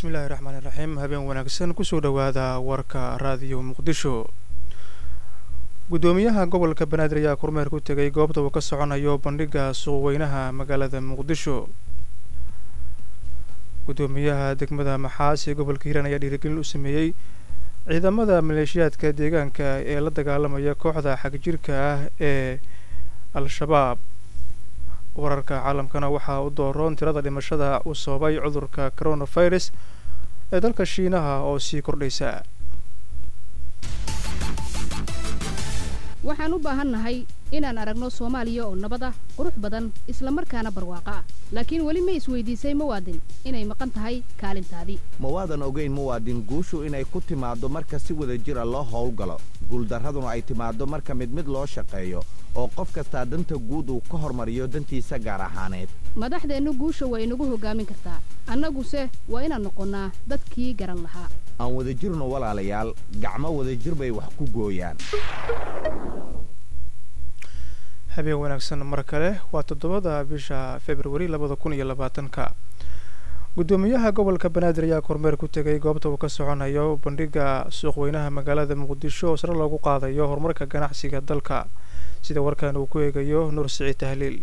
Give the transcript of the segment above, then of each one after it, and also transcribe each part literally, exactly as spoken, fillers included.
bismillaahi raxmaani raxiim habeen wanaagsan kusoo dhawaada warka raadiyo muqdisho gudoomiyaha gobolka banaadir ayaa kormeer ku tegay goobta uu ka soconayo bandhiga suuqweynaha magaalada muqdisho gudoomiyaha degmada maxaas ee gobolka hiiraan ayaa dhiirigelin u sameeyey ciidamada maleeshiyaadka deegaanka ee la dagaalamaya kooxda xagjirka ah ee al-shabaab wararka caalamkana waxaa u dooroon tirada dhimashada uu sababay cudurka coronavirus ee dalka shiinaha oo sii kordhaysa waxaan u baahannahay inaan aragno Soomaaliya oo nabad ah qurux badan isla markaana barwaaqo ah laakiin wali ma isweydiisay muwaadin inay maqan tahay kaalintaadii muwaadin ogeyn muwaadin guushu inay ku timaado marka si wada jir ah loo howlgalo guuldaraduna ay timaado marka mid mid loo shaqeeyo oo qof kasta danta guud uu ka hormariyo dantiisa gaar ahaaneed madaxdeenu guusha way inagu hogaamin kartaa annaguse waa inaan noqonnaa dadkii garan lahaa aan wada jirno walaalayaal gacmo wada jir bay wax ku gooyaan habeen wanaagsan mar kale waa toddobada bisha February labada kun iyo labaatanka gudoomiyaha gobolka banaadir ayaa kormeer ku tegay goobta uu ka soconayo bandhiga suuqweynaha magaalada muqdisho oo sare loogu qaadayo horumarka ganacsiga dalka sida warkan uu ku eegayo Nuur Siciid Tahliil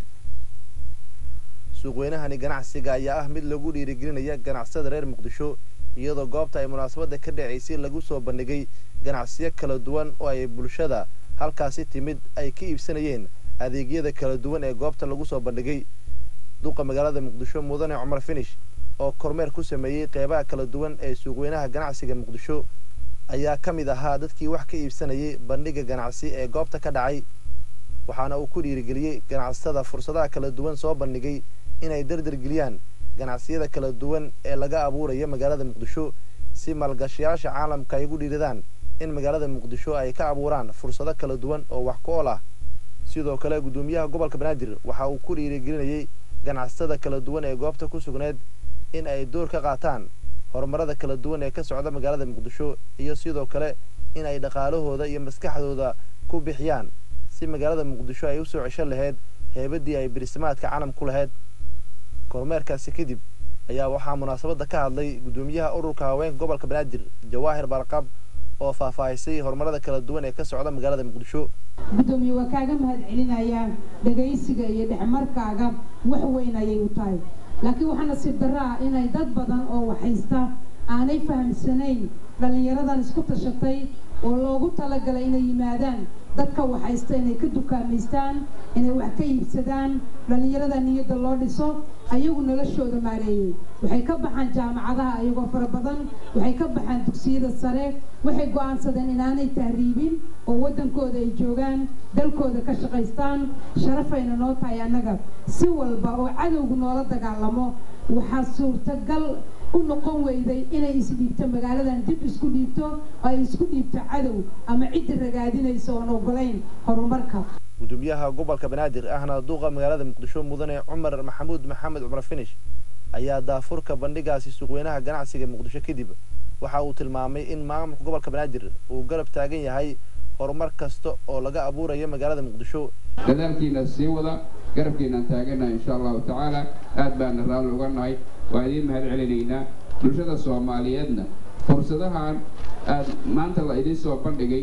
suuqweynahani ganacsiga ayaa ah mid lagu dhiirigelinaya ganacsiyada reer muqdisho iyadoo goobta ay munaasabada ka dhaceysay lagu soo bandhigay ganacsiyo kala duwan oo ay bulshada halkaasi timid ay ka iibsanayeen adeegyada kala duwan ee goobta lagu soo bandhigay duqa magaalada muqdisho mudane Cumar Finish oo kormeer ku sameeyay qeybaha kala duwan ee suuqweynaha ganacsiga muqdisho ayaa kamid ahaa dadkii wax ka iibsanayay bandhiga ganacsi ee goobta ka dhacay waxaana uu ku dhiirigeliyay ganacsatada fursadaha kala duwan soo bandhigay inay dardar geliyaan ganacsiyada kala duwan ee laga abuurayo magaalada muqdisho si maalgashiyaasha caalamka ay ugu dhiiradaan in magaalada muqdisho ay ka abuuraan fursado kala duwan oo wax ku ool ah sidoo kale gudoomiyaha gobolka banaadir waxa uu ku dhiirigelinayay ganacsatada kala duwan ee goobta ku sugneed in ay door ka qaataan horumarada kala duwan ee ka socda magaalada muqdisho iyo sidoo kale in ay dhaqaalahooda iyo maskaxdooda ku bixiyaan si magaalada muqdisho ay u soo ceshan lahayd heebadii ay birismaadka caalamku lahayd kormeerkaasi kadib ayaa waxaa munaasabada ka hadlay gudoomiyaha ururka haweenka gobolka banaadir Jawaahir Barqab oo faahfaahisay horumarada kala duwan ee ka socda magaalada muqdisho gudoomiye waa kaaga mahad celinayaan dhageysiga iyo dhexmarkaaga wax weyn ayay u tahay laakiin waxaan nasiib daraa inay dad badan oo waxaysta aanay fahamsanayn dhalinyaradan isku tashatay oo loogu talagalay inay yimaadaan dadka waxaysta inay ka dukaameystaan inay wax ka iibsadaan dhalinyarada niyada loo dhiso ayagu noloshooda maareeyay waxay ka baxaan jaamacadaha ayagoo fara badan waxay ka baxaan dugsiyada sare waxay go'aansadeen inaanay tahriibin oo wadankooda ay joogaan dalkooda ka shaqaystaan sharafayna noo tahay annaga si walba oo cadowgu noola dagaalamo waxaa suurtagal u noqon weyday inay isdhiibto magaaladan dib isku dhiibto oo ay isku dhiibto cadow ama cid ragaadinayso oo ogolayn horumarka gudoomiyaha gobolka banaadir ahna duqa magaalada muqdisho mudane Cumar Maxamuud Maxamed Cumar Finish ayaa daafurka bandhigaasi suuqweynaha ganacsiga muqdisho kadib waxa uu tilmaamay in maamulka gobolka banaadir uu garab taagan yahay horumar kasta oo laga abuurayo magaalada muqdisho dadaalkiina sii wada garabkiina taagana insha Allah ta'ala aad baan raal uga nahay waa idin mahad celinaynaa bulshada Soomaaliyeedna fursadahan aad maanta la idin soo bandhigay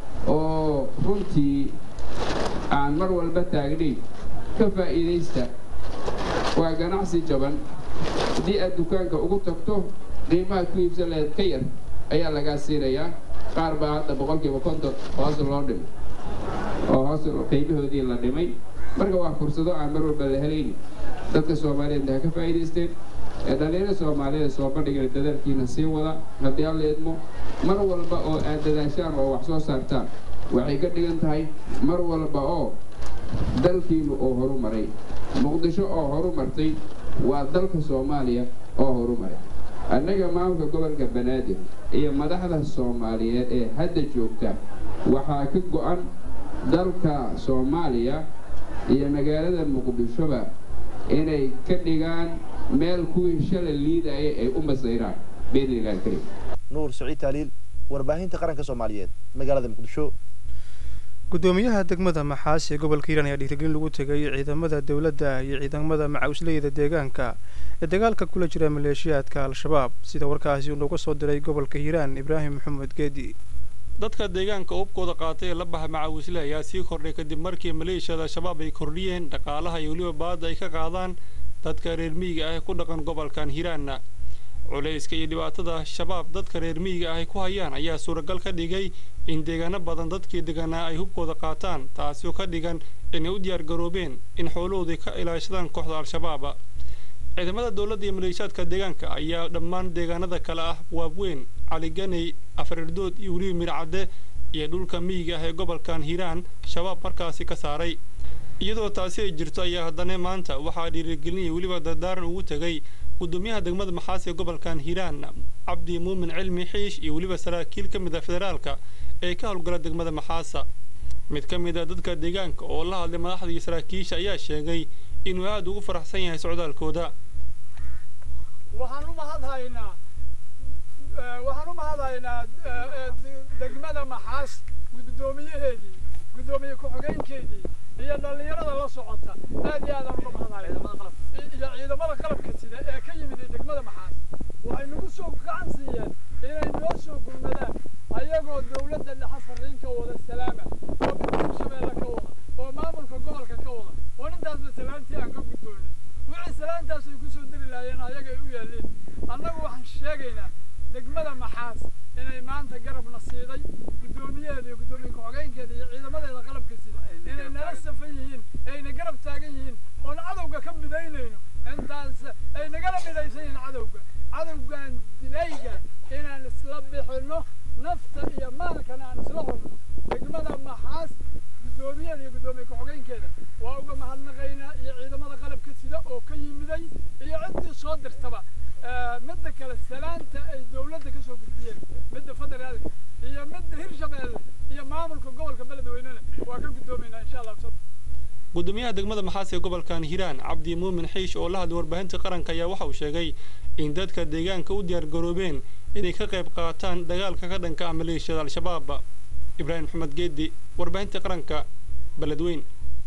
oo runtii aan mar walba taagnay ka faa'iideysta waa ganacsi jaban hadii aad dukaanka ugu tagto qiimaha ku iibsan lahayd ka yar ayaa laga siinayaa qaar baa hadda boqolkiiba konton hoos loo dhimay oo hoos qiimahoodii la dhimay marka waa fursado aan mar walba la helayn dadka Soomaaliyeed ka faa'iideysteen ee dhalinyarada Soomaaliyeed soo bandhigay dadaalkiina sii wada hadii aan leedmo mar walba oo aad dadaashaan oo wax soo saartaan waxay ka dhigan tahay mar walba oo dalkiinu oo horumaray muqdisho oo horumartay waa dalka Soomaaliya oo horumaray annaga maamulka gobolka banaadir iyo madaxda Soomaaliyeed ee hadda joogta waxaa ka go'an dalka Soomaaliya iyo magaalada muqdishoba inay ka dhigaan meel kuwii shalay liiday ay u masayraan beeligaan kale Nuur Siciid Tahliil warbaahinta qaranka Soomaaliyeed magaalada muqdisho gudoomiyaha degmada maxaas ee gobolka hiiraan ayaa dhiirigelin lagu tegay ciidamada dowladda iyo ciidamada macawisleyda deegaanka ee dagaalka kula jira maleeshiyaadka al-shabaab sida warkaasi uu nooga soo diray gobolka hiiraan ibraahim maxamed geedi. dadka deegaanka hubkooda qaatay ee la baxa macawisle ayaa sii kordhay kadib markii maleeshiyada al-shabaab ay kordhiyeen dhaqaalaha iyo weliba baadda ay ka qaadaan dadka reer miyiga ah ee ku dhaqan gobolkan hiiraanna. culayska iyo dhibaatada shabaab dadka reer miyiga ah ay ku hayaan ayaa suuragal ka dhigay in deegaano badan dadkii deganaa ay hubkooda qaataan taasoo ka dhigan inay u diyaar garoobeen in xoolahooda ka ilaashadaan kooxda al-shabaab. ciidamada dowladda iyo maleeshiyaadka deegaanka ayaa dhammaan deegaanada kale ah waabweyn caliganey afarirdood iyo weliba mircadde iyo dhulka miyiga ah ee gobolkan hiiraan shabaab markaasi ka saaray. iyadoo taasi ay jirto ayaa haddana maanta waxaa dhiirigelinaya weliba dardaaran ugu tegay gudoomiyaha degmada maxaas ee gobolkan hiiraan cabdi muumin cilmi xiish iyo weliba saraakiil ka mid ah federaalka ee ka howlgala degmada maxaasa. mid ka mid ah dadka deegaanka oo la hadlay madaxda iyo saraakiisha ayaa sheegay inuu aad ugu faraxsan yahay socdaalkooda. waxaan u mahadhaynaa waxaan u mahadhaynaa degmada maxaas gudoomiyaheedii gudoomiye ku-xigeenkeedii iyo dhalinyarada la socota aad iyo aad aan uga mahadhaynaa iyo ciidamada qalabka sida ee ka yimid degmada maxaas waxay nagu soo gacan siiyeen inay noo soo gurmadaan ayagoo dowladda dhexe fariinka wada salaama oo midka shabeelle ka wada oo maamulka gobolka ka wada oo intaasba salaantii aan ka gudboonay wixii salaantaas ay ku soo diri lahaayeen ayaga ay u yaaleen annagu waxaan sheegaynaa degmada maxaas inay maanta garabna siiday gudoomiyaheeda iyo gudoomiye ku-xigeenkeeda iyo ciidamadeeda qalabka sida inay nala safan yihiin ayna garab taagan yihiin oon cadowga ka midaynayno intaas ay nagala midaysan yihiin cadowga cadowgan dilayga inaan isla bixinno nafta iyo maalkana aan isla hurno degmada maxaas gudoomiyaheeda iyo gudoomiye ku-xigeenkeeda waa uga mahadnaqaynaa iyo ciidamada qalabka sida oo ka yimiday iyo ciddii soo dirtaba midda kale salaanta ay dowladda ka soo gudbiyeen midda federaalka iyo midda hirshabeelle iyo maamulka gobolka beledweynena waa ka gudoomaynaa insha allah. gudoomiyaha degmada maxaas ee gobolkan hiiraan cabdi muumin xiish oo la hadlay warbaahinta qaranka ayaa waxa uu sheegay in dadka deegaanka u diyaar garoobeen inay ka qayb qaataan dagaalka ka dhanka ah maleeshiyada al-shabaab. ibraahim maxamed geedi warbaahinta qaranka beledweyn.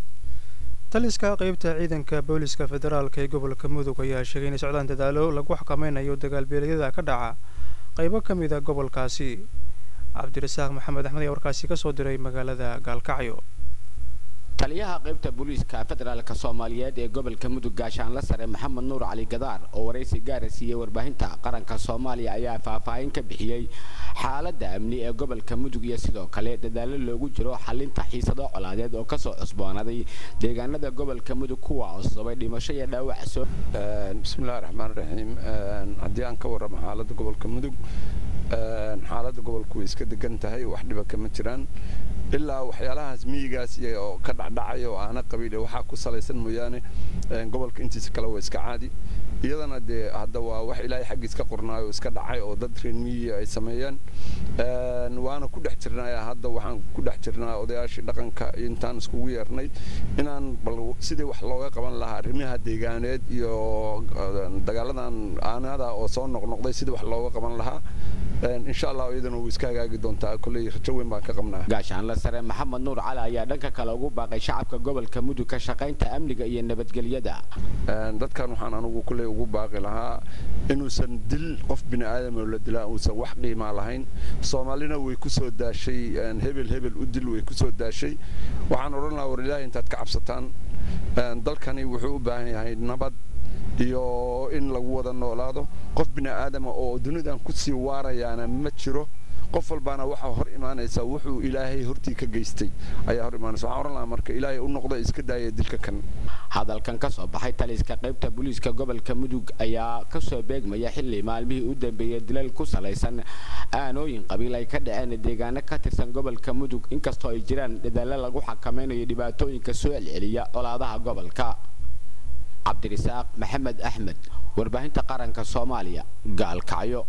taliska qaybta ciidanka booliska federaalka ee gobolka mudug ayaa sheegay inay socdaan dadaalo lagu xakameynayo dagaalbeelyada ka dhaca qaybo ka mid a gobolkaasi. cabdirasaaq maxamed axmed ayaa warkaasi ka soo diray magaalada gaalkacyo. taliyaha qaybta booliiska federaalka soomaaliyeed ee gobolka mudug gaashaanle sare maxamed nuur cali gadaar oo waraysi gaara siiyey warbaahinta qaranka soomaaliya ayaa faahfaahin ka bixiyey xaaladda amni ee gobolka mudug iyo sidoo kale dadaalo loogu jiro xalinta xiisado colaadeed oo kasoo cusboonaaday deegaanada gobolka mudug kuwa oo sababay dhimasho iyo dhaawac soo. bismillahi raxmaani raxiim haddii aan ka warramo xaaladda gobolka mudug xaaladda gobolku way iska degan tahay wax dhiba kama jiraan ilaa waxyaalahaas miyigaas iyo ka dhacdhacay oo aana qabiil waxaa ku salaysan mooyaane gobolka intiisa kale waa iska caadi iyadana dee hadda waa wax ilaahay xaggiis ka qornaayo iska dhacay oo dad reer miyi ay sameeyeen waana ku dhex jirnaa hadda waxaan ku dhex jirnaa odayaashii dhaqanka intaan iskugu yeernay inaan bal sidii wax looga qaban lahaa arrimaha deegaaneed iyo dagaaladan aanada oo soo noqnoqday sidii wax looga qaban lahaa insha allah iyadana wuu iska hagaagi doontaa kolley rajo weyn baan ka qabnaa. gaashaanle sare maxamed nuur cali ayaa dhanka kale ugu baaqay shacabka gobolka mudug ka shaqaynta amniga iyo nabadgelyada. dadkan waxaan anugu kolley ugu baaqi lahaa inuusan dil qof bini aadam oo la dilaa uusan wax qiimaa lahayn. soomaalina way ku soo daashay hebel hebel u dil way ku soo daashay. waxaan odhan lahaa war ilaahay intaad ka cabsataan dalkani wuxuu u baahan yahay nabad iyo in lagu wada noolaado. qof bini aadama oo dunidan ku sii waarayaana ma jiro. qof walbaana waxa hor imaanaysa wuxuu ilaahay hortii ka geystay ayaa hor imaanaysa. waxaan oran lahaa marka ilaahay u noqdo iska daaya dilka kan. hadalkan ka soo baxay taliska qaybta booliiska gobolka mudug ayaa ka soo beegmaya xilli maalmihii u dambeeyay dilal ku salaysan aanooyin qabiil ay ka dhaceen deegaano ka tirsan gobolka mudug inkastoo ay jiraan dadaalo lagu xakameynayo dhibaatooyinka soo celceliya colaadaha gobolka. cabdirasaaq maxamed axmed warbaahinta qaranka soomaaliya gaalkacyo.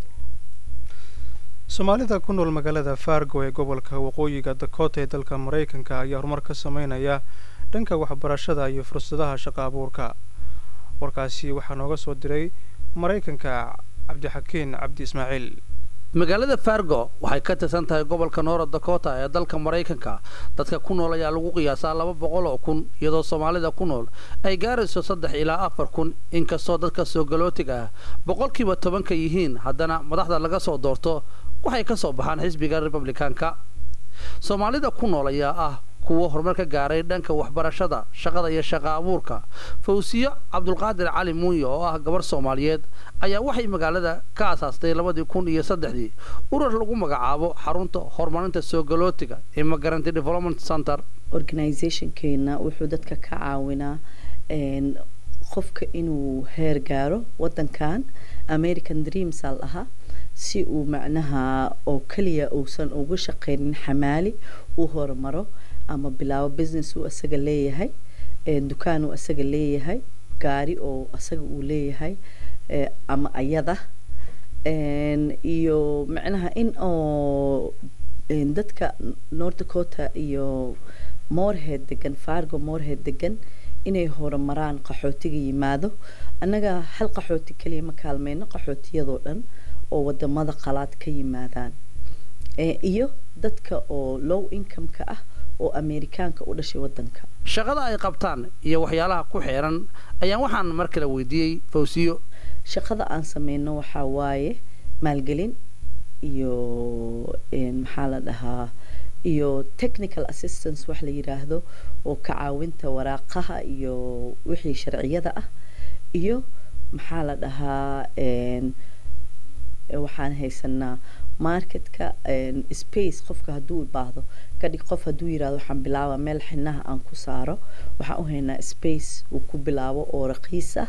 soomaalida ku nool magaalada fargo ee gobolka waqooyiga dakota ee dalka maraykanka ayaa horumar ka sameynaya dhanka waxbarashada iyo fursadaha shaqo abuurka. warkaasi waxaa nooga soo diray maraykanka cabdixakiin cabdi ismaaciil. magaalada Fargo waxay ka tirsan tahay gobolka North Dakota ee dalka Mareykanka dadka ku nool ayaa lagu qiyaasaa laba boqol oo kun iyadoo Soomaalida ku nool ay gaarayso saddex ilaa afar kun inkastoo dadka soo galootiga ah boqolkiiba toban ka yihiin haddana madaxda laga soo doorto waxay ka soo baxaan xisbiga Republicanka Soomaalida ku nool ayaa ah kuwa horumar ka gaaray dhanka waxbarashada shaqada iyo shaqo abuurka Fawsiyo Cabdulqaadir Cali Muuyo oo ah gabar Soomaaliyeed ayaa waxay magaalada ka aasaastay labadii kun iyo saddexdii urur lagu magacaabo xarunta horumarinta soo galootiga Immigrant Development Center organization keena wuxuu dadka ka caawinaa een qofka inuu heer gaaro wadankan American Dreams ah si uu macnaha oo kaliya uusan ugu shaqeynin xamaali uu horumaro ama bilaabo business uu asaga leeyahay ee dukaan uu asaga leeyahay gaari oo asaga uu leeyahay ee ama ayada een iyo macnaha in oo dadka North Dakota iyo Moorhead degan Fargo Moorhead degan inay horumaraan qaxootiga yimaado anaga hal qaxooti kaliya ma kaalmeeno qaxootiyadoo dhan oo wadamada qalaad ka yimaadaan ee iyo dadka oo low income ka ah oo Amerikaanka u dhashay wadanka shaqada ay qabtaan iyo waxyaalaha ku xeeran ayaan waxaan mar kale weydiiyay Fawsiyo shaqada aan sameeyno waxa waaye maalgelin iyo in maxaa la dhahaa iyo technical assistance wax la yiraahdo oo ka caawinta waraaqaha iyo wixii sharciyada ah iyo maxaa la dhahaa een waxaan haysanaa marketka space qofka haduu u baahdo kadib qof haduu yiraahdo waxaan bilaabaa meel xinaha aan ku saaro waxaan u haynaa space uu ku bilaabo oo raqiis ah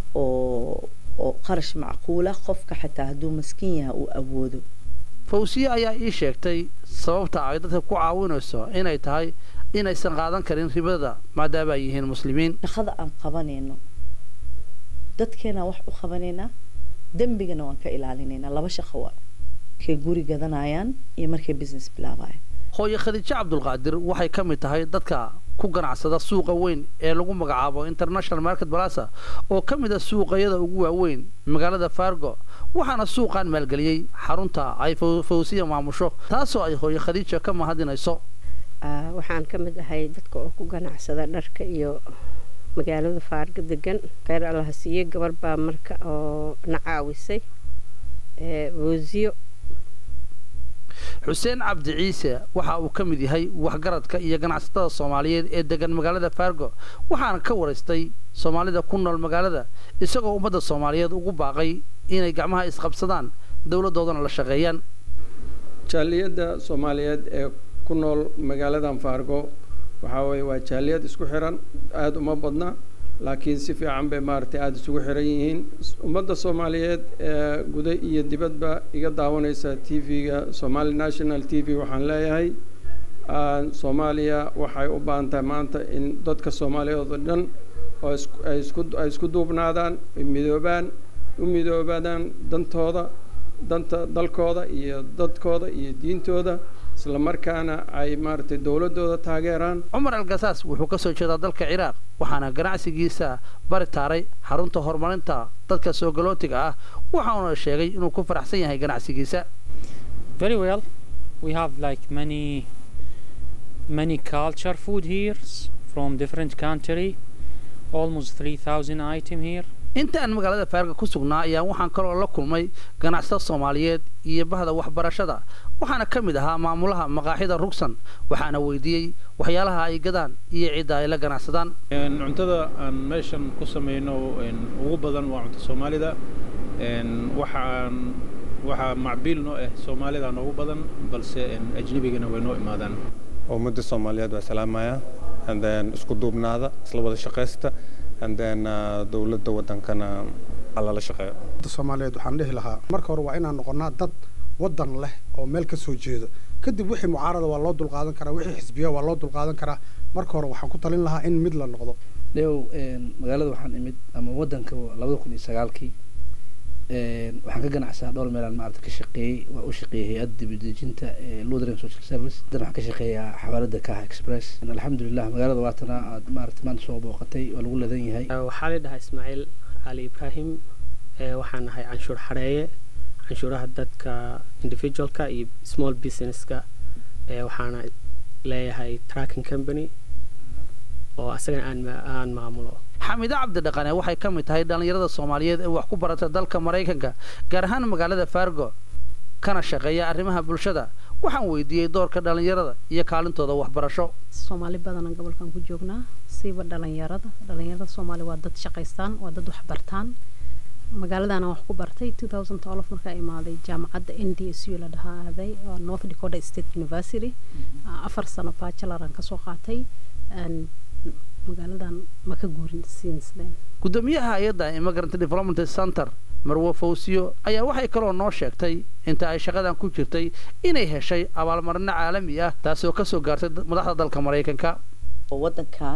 oo oo qarash macquul ah qofka xitaa haduu maskiin yahay uu awoodo Fawsiyo ayaa ii sheegtay sababta ay dadka ku caawinayso inay tahay inaysan qaadan karin ribada maadaama ay yihiin muslimiin shaqada aan qabanayno dadkeena wax u qabanayna dambigana waan ka ilaalinayna laba shaqo waa kee guri gadanayaan iyo markay business bilaabayaan hooyo Khadiija Cabdulqaadir waxay ka mid tahay dadka ku ganacsada suuqa weyn ee lagu magacaabo International Market Plaza oo ka mid ah suuqyada ugu waaweyn magaalada Fargo waxaana suuqan maalgeliyay xarunta ay Fawsiyo maamusho taasoo ay hooyo Khadiija ka mahadinayso ah waxaan ka mid ahay dadka oo ku ganacsada dharka iyo magaalada Fargo degan khayr Allah siiyo gabar baa marka oo nacaawisay ee Fawsiyo Xuseen Cabdi Ciise waxa uu ka mid yahay waxgaradka iyo ganacsatada Soomaaliyeed ee degan magaalada Fargo waxaana ka wareystay Soomaalida ku nool magaalada isagoo ummadda Soomaaliyeed ugu baaqay inay gacmaha isqabsadaan dawladoodana la shaqeeyaan jaaliyada Soomaaliyeed ee ku nool magaalada Fargo waxa way waa jaaliyad isku xiran aad uma badna laakiin si fiican bay maartay aad isugu xiran yihiin ummadda Soomaaliyeed ee gudaha iyo dibadba iga daawanaysa T V-ga Somali National T V waxaan leeyahay aan Soomaaliya waxay u baahan tahay maanta in dadka Soomaaliyeed oo dhan oo ay isku ay isku duubnaadaan midoobaan u midoobaan dantooda danta dalkooda iyo dadkooda iyo diintooda isla markaana ay maartay dawladooda taageeraan Umar Al-Gasaas wuxuu ka soo jeedaa dalka Ciraaq waxaana ganacsigiisa bari taaray xarunta horumarinta dadka soo galootiga ah waxaana sheegay inuu ku faraxsan yahay ganacsigiisa Very well we have like many many culture food here from different country almost three thousand item here inta aan magaalada Fargo ku sugnaa ayaa waxaan kaloo la kulmay ganacsato Soomaaliyeed iyo bahda waxbarashada waxaana ka mid ahaa maamulaha maqaaxida Rugsan waxaana weydiiyay waxyaalaha ay gadaan iyo cida ay la ganacsadaan een cuntada aan meeshan ku sameeyno een ugu badan waa cunto Soomaalida een waxaan waxa macbiilno eh Soomaalida ugu badan balse een ajnabigana way noo imaadaan ummadda Soomaaliyeed waa salaamaya and then isku duubnaada isla wada shaqeysta and then dawladda wadankana alla la shaqeeyo Soomaaliyeed waxaan dhihi lahaa marka hore waa inaan noqonaa dad wadan leh oo meel ka soo jeedo kadib wixii mucaarada waa loo dul qaadan karaa wixii xisbiya waa loo dul qaadan karaa marka hore waxaan ku talin lahaa in mid la noqdo leew een magaalada waxaan imid ama wadanka laba kun iyo sagaalkii een waxaan ka ganacsadaa dhowr meel aan maarta ka shaqeeyay waa u shaqeeyay hay'adda dibadejinta ee Lutheran Social Service dadna waxaan ka shaqeeyaa xawaalada Kaha Express alxamdulillah magaalada waatana aad maarta maanta soo booqatay waa lagu leedan yahay waxaa la dhahaa Ismaaciil Ali Ibrahim ee waxaan ahay canshuur xareeye canshuuraha dadka individualka iyo small businesska waxaana leeyahay tracking company oo asagana aan aan maamulo. xamida cabdi dhaqane waxay ka mid tahay dhalinyarada Soomaaliyeed ee wax ku barata dalka Mareykanka gaar ahaan magaalada Fargo kana shaqeeya arrimaha bulshada. waxaan weydiiyay doorka dhalinyarada iyo kaalintooda waxbarasho. Soomaali badan gobolkan ku joognaa siiba dhalinyarada dhalinyarada Soomaali waa dad shaqaystaan waa dad wax bartaan magaaladana wax ku bartay two thousand twelve marka ay imaaday jaamacadda N D S U la dhahaaday oo North Dakota State University afar sano bachelor aan ka soo qaatay magaaladan ma ka guurin since then. gudoomiyaha hay'adda Immigrant Development Center Marwo Fawsiyo ayaa waxay kaloo noo sheegtay inta ay shaqadan ku jirtay inay heshay abaalmarin caalami ah taasoo ka soo gaartay madaxda dalka Mareykanka. wadankan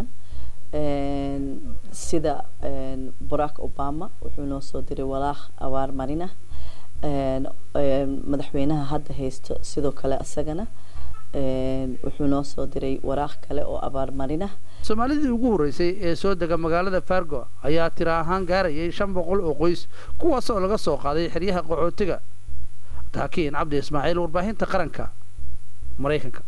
een sida een Barack Obama wuxuu noo soo diray walaaq abaalmarin ah een madaxweynaha hadda haysto sidoo kale asagana een wuxuu noo soo diray waraaq kale oo abaalmarin ah. Soomaalidii ugu horeysay ee soo dega magaalada Fargo ayaa tiro ahaan gaarayay shan boqol oo qoys kuwaas oo laga soo qaaday xeryaha qaxootiga. Taakiin Cabdi Ismaaciil warbaahinta qaranka Mareykanka.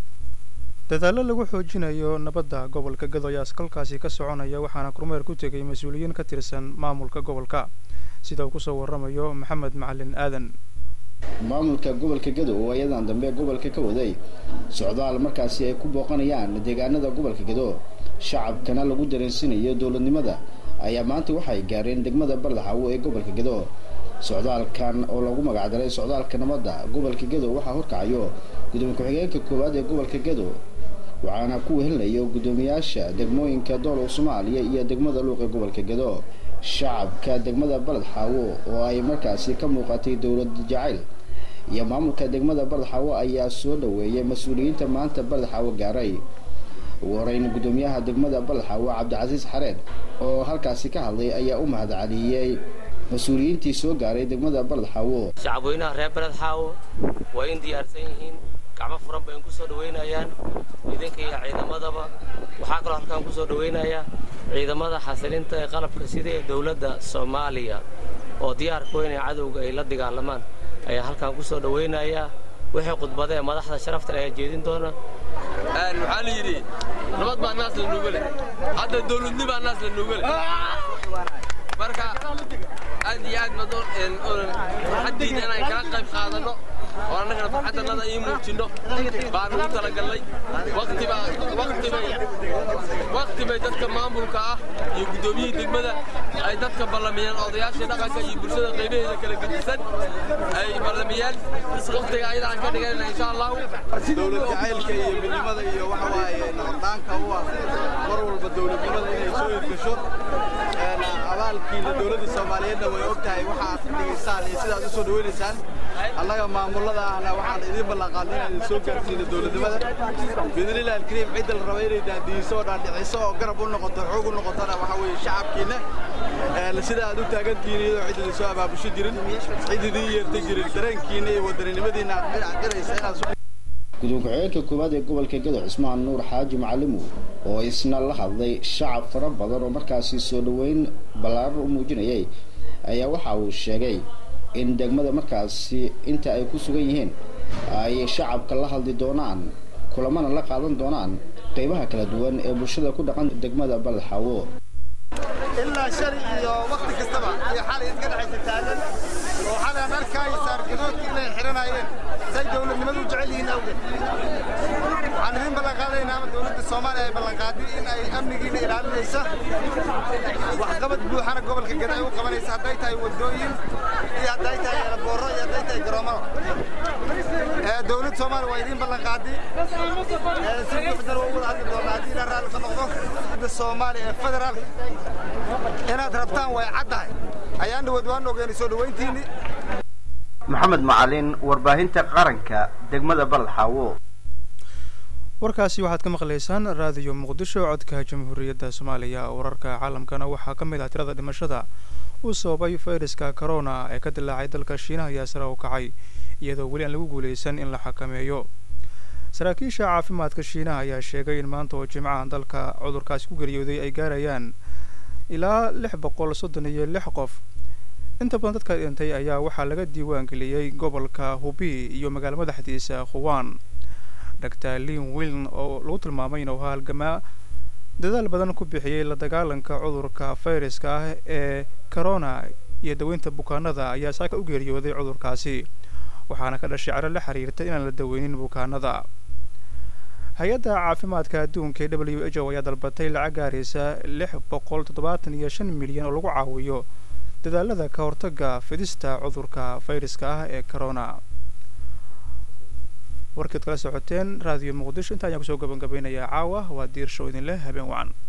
dadaalo lagu xoojinayo nabadda gobolka Gado ayaa kalkaasi ka soconaya waxaana kormeer ku tegay mas'uuliyiin ka tirsan maamulka gobolka sida uu ku soo waramayo Maxamed Macalin Aadan. maamulka gobolka Gado oo ayadan dambe gobolka ka waday socdaal markaasi ay ku booqanayaan deegaanada gobolka Gado shacabkana lagu dareensiinayo dawladnimada ayaa maanta waxay gaareen degmada Bardaxawo ee gobolka Gado. socdaalkan oo lagu magac daray socdaalka nabadda gobolka Gado waxa horkacayo gudoomiye ku-xigeenka koowaad ee gobolka Gado waxaana ku wehelnayo gudoomiyaasha degmooyinka dowladda Soomaaliya iyo degmada Luuq ee gobolka Gado. shacabka degmada Bardaxawo oo ay markaasi ka muuqatay dawlad jacayl iyo maamulka degmada Bardaxawo ayaa soo dhaweeyay mas'uuliyiinta maanta Bardaxawo gaaray. wareyn gudoomiyaha degmada Bardaxawo Cabdicasiis Xareed oo halkaasi ka hadlay ayaa u mahadceliyay mas'uuliyiintii soo gaaray degmada Bardaxawo. shacabweynaha reer Bardaxawo waa in diyaarsan yihiin gacmo furan bay ku soo dhaweynayaan idinka iyo ciidamadaba. waxaa kaloo halkaan ku soo dhaweynaya ciidamada xasilinta ee qalabka sida ee dawladda Soomaaliya oo diyaar ku ah in cadawga ay la dagaalamaan ayaa halkaan ku soo dhaweynaya. wixii khudbada madaxda sharafta ay jeedin doona aan waxa la yiri nabad baa naas la nuugale hadda dawladnimo baa naas la nuugale marka aad iyo aad badan in xadiin inaan ka qayb qaadano oo anagana farxadana ay muujino baan u talagalay waqti baa waqti bay waqti bay dadka maamulka ah iyo gudoomiyada degmada ay dadka ballamiyaan odayaasha dhaqanka iyo bulshada qaybaheeda kala gedisan ay ballamiyaan waqtiga ayada aan ka dhigayna insha Allah dawlad jacaylka iyo midnimada iyo waxa waaye nabadaanka u ah mar walba dawladnimada inay soo hirgasho abaalkiina dawladda Soomaaliyeed way ogtahay waxa aad dhigaysaan iyo sidaad u soo dhaweynaysaan annaga maamulada ahna waxaan idin ballan qaadnay inaan soo gaarsiino dawladnimada bidililaa kariim cid la rabo inay daadiiso dhaadhiciso oo garab u noqoto xoog u noqotana waxa weeye shacabkiina ee sida aad u taagantihiin iyadoo cid soo abaabusho jirin cid idin yeertay jirin dareenkiina iyo wadaninimadiina aad diraysa inaad gudoomiye ku-xigeenka koowaad ee gobolka Gado Cismaan Nuur Xaaji Macalimo oo isna la hadlay shacab fara badan oo markaasi soo dhaweyn balaaran u muujinayay ayaa waxa uu sheegay in degmada markaasi inta ay ku sugan yihiin ay shacabka la hadli doonaan kulamana la qaadan doonaan qaybaha kala duwan ee bulshada ku dhaqan degmada Bardaxawo. ilaa shari iyo waqti kastaba iyo xalay iska dhaxaysa taagan oo xalay markay saarginoodkii inay xiranayeen say dawladnimadu jecel yihiin awgeed waxaan idin ballan qaadaynaa dawladda Soomaaliya ay ballan qaaday in ay amnigiina ilaalinaysa waxqabad buuxana gobolka Gado ay u qabanaysa hadday tahay wadooyin iyo hadday tahay airport iyo hadday tahay garoomada ee dawladda Soomaaliya waa idin ballan qaaday ee si buuxda ugu wada hadli doonaa haddii la raali ka noqdo dawladda Soomaaliya ee federaalka inaad rabtaan way caddahay ayaan dhawadwaan ogeyn soo dhaweyntiini. Maxamed Macalin warbaahinta qaranka degmada Bardaxawo. warkaasi waxaad ka maqlaysaan raadiyo Muqdisho codka Jamhuuriyadda Soomaaliya. wararka caalamkana waxaa ka mid ah tirada dhimashada uu sababay fayraska corona ee ka dilaacay dalka Shiinaha ayaa sare u kacay iyadoo weli aan lagu guuleysan in la xakameeyo. saraakiisha caafimaadka Shiinaha ayaa sheegay in maanta oo Jimcaha dalka cudurkaasi ku geeriyooday ay gaarayaan ilaa lix boqol soddon iyo lix qof inta badan dadka dhintay ayaa waxaa laga diiwaan geliyey gobolka Hubei iyo magaalo madaxdiisa Wuhan. Doctor Lin Wiln oo lagu tilmaamay inuu halgamaa dadaal badan ku bixiyay la dagaalanka cudurka fayraska ah ee corona iyo daweynta bukaanada ayaa saaka u geeriyooday cudurkaasi waxaana ka dhashay caro la xiriirta inaan la daweynin bukaanada. hay-adda caafimaadka adduunka ee W H O ayaa dalbatay lacag gaaraysa lix boqol toddobaatan iyo shan milyan oo lagu caawiyo dadaalada ka hortagga fidista cudurka fayraska ah ee corona. warkeed kala socoteen raadiyo muqdisho inta ayaan kusoo gabagabeynayaa caawa waa diirsho idin leh habeen wacan.